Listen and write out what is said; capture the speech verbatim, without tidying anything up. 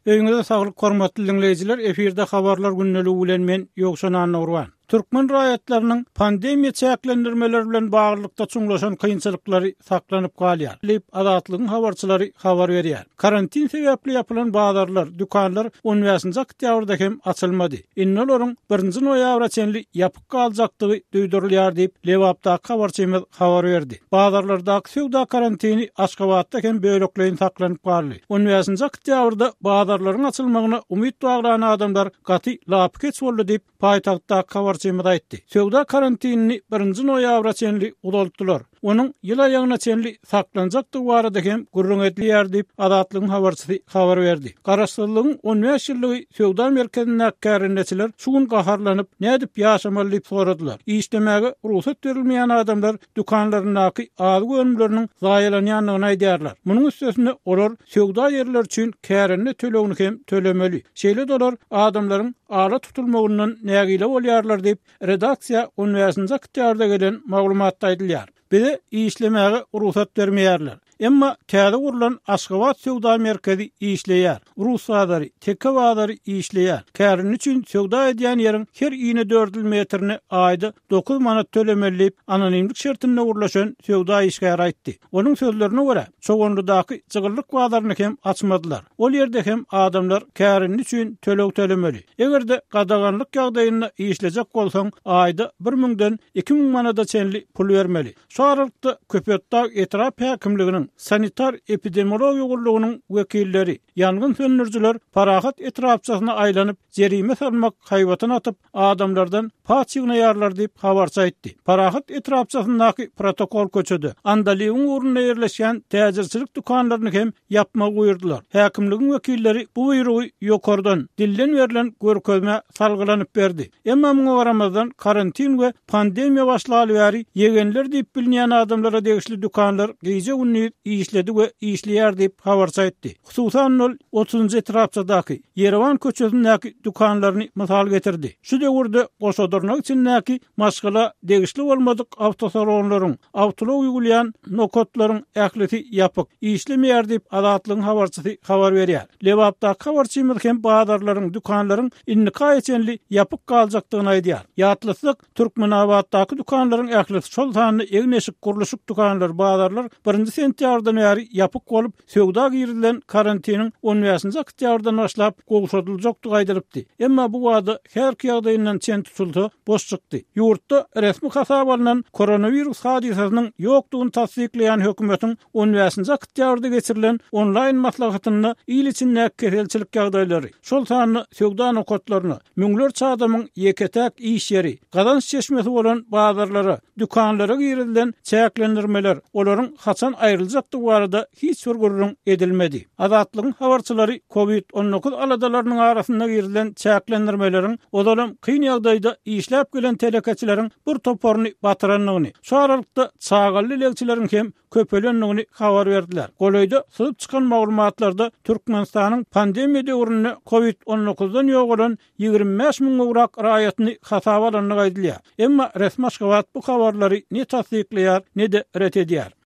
Öňüňizde saglyk hormatly dinleýijiler, efirde habarlar günneligi bilen men Ýogşan Anurwan. Türkmen raýatlarynyň pandemiýa çäklendirmeleri bilen baglykda çuňlaşan kynçylyklary saklanyp galýar. Lip adatlygyň habarçylary habar berýär. Karantin sebäpli ýapylan bazarlar, dükanlar on beşinji oktýabrda hem açylmady. Innolaryň birinji noýabra çenli ýapyk galjakdygy duýdurulýar diýip Lewapda habarçymyz habar berdi. Bazarlardaky sowda karantini Aşgabatda hem börekleýin saklanyp galdy. on beşinji oktýabrda bazarlaryň açylmagyna umyt baglanan adamlar gaty lapkeç boldy diýip paýtagtda habar Çemada etdi. Sowda karantinini birinji noýabra çenli uzaltdylar. Onun ýyl aýagyna çenli saklanjakdygy barada hem gurrun edilýär diýip adatlygyň habarçysy habar berdi. Garaşdyrlygyň on beş ýyllygy sowda merkezinde kärindeçiler şuň gaharlanyp nädip ýaşamaly diýip soradylar. İşlemäge ruhsat berilmeýän adamlar dükanlarynaky az gönümleriniň zaýalanýanyny aýdýarlar. Munyň üstesinde olar sowda ýerler üçin kärinde tölegini hem tölemeli. Şeýle dolar adamlaryň ara tutulmagyndan nägile bolýarlar diýip redaksiýa on beşinji oktýabrda gelen maglumatda aýdylýar. Bize işlemäge ruhsat bermeýärler. Emma täze gurulan Aşgabat sowda merkezi işleýär. Ruhsatary, tekawazary işleýär. Kärin üçin sowda edýän ýeriň her iňe dört metrini aýda dokuz manat tölemeli anonimlik şertinde urlaşan sowda işgär aýtdy. Onuň sözlerine görä, çoğunludaky çygyrlyk bazaryny hem açmadylar. Ol ýerde hem adamlar kärin üçin töleg tölemeli. Egerde gadaganlyk ýagdaýynda işlejek bolsaň aýda bir miňden iki miň manada çenli pul bermeli. Şu aralykda Köpetdağ etraf häkimliginiň sanitar epidemiologiýa gurulugynyň wekilleri, ýangyn söndürjiler parahat etrafçysyna aýlanyp jerime salmak haýwatyn atyp adamlardan paçygyna ýarlar diýip habarça aýtdy. Parahat etrafçysyndaky protokol köçedi. Andalygyň urunyna ýerleşýän täzirçilik dukanlaryny hem ýapmagy buýurdylar. Häkimligiň wekilleri bu buýrugy ýokardan dillen berilen görkezme salgylanyp berdi. Emma muňa baramazdan karantin we pandemiýa başlaly bäri ýegenler diýip bilinýän adamlara degişli dukanlar gije günni işledi we işleýär diýip habarça aýtdy. Hususan ol otuzunji etrafçydaky Yerevan köçesindäki dukanlaryny mysal getirdi. Şu döwürde goşadyrnak üçin näki maşgala degişli bolmadyk awtosalonlaryň, awtolog ýugulýan nokotlaryň ählisi ýapyk işlemeýär diýip adatlygyň habarçysy habar berýär. Lewapda habarçymyz hem bazarlaryň, dukanlaryň innika etjenli ýapyk galjakdygyny aýdýar. Ýatlysyk Türkmenabatdaky dukanlaryň ählisi şol sany egneşik guruluşyk dukanlar, bazarlar birinji sentýabrdan bäri ýapyk bolup, sowda girilen karantiniň on beşinji oktýabrdan başlap gowşadyljakdygy aýdylypdy. Emma bu wada her ýagdaýyndan çen tutuldy, boş çykdy. Ýurtda resmi hasap alynan koronawirus hadisasynyň ýokdugyny tasdikleýän hökümetiň on beşinji oktýabrda geçirilen onlaýn maslahatyny il için näkeselçilik ýagdaýlary, şol sany sowda nokotlaryny, müňlerçe adamyň ýeketäk iş ýeri, gazanç çeşmesi bolan bazarlara, dükanlara girilen çäklendirmeler, olaryň haçan aýryljakdygy barada hiç bir gurrun edilmedi. Adatlygyň habarçylary covid on dokuz aladalarynyň arasynda girilen çäklendirmeleriň odalam kyn ýagdaýda işläp gelen telekaçylaryň bir toporuny batyranlygyny, şu aralykda çağally legçileriň hem köpelenligini habar berdiler. Golaýda syzyp çykan maglumatlarda Türkmenistanyň pandemiýa döwründe covid on dokuzdan ýok bolan ýigirme beş miň urak raýatyny hasaba alanyny aýdylýar. Emma resmi Aşgabat bu habarlary ne tasdikleýär, ne de ret edýär.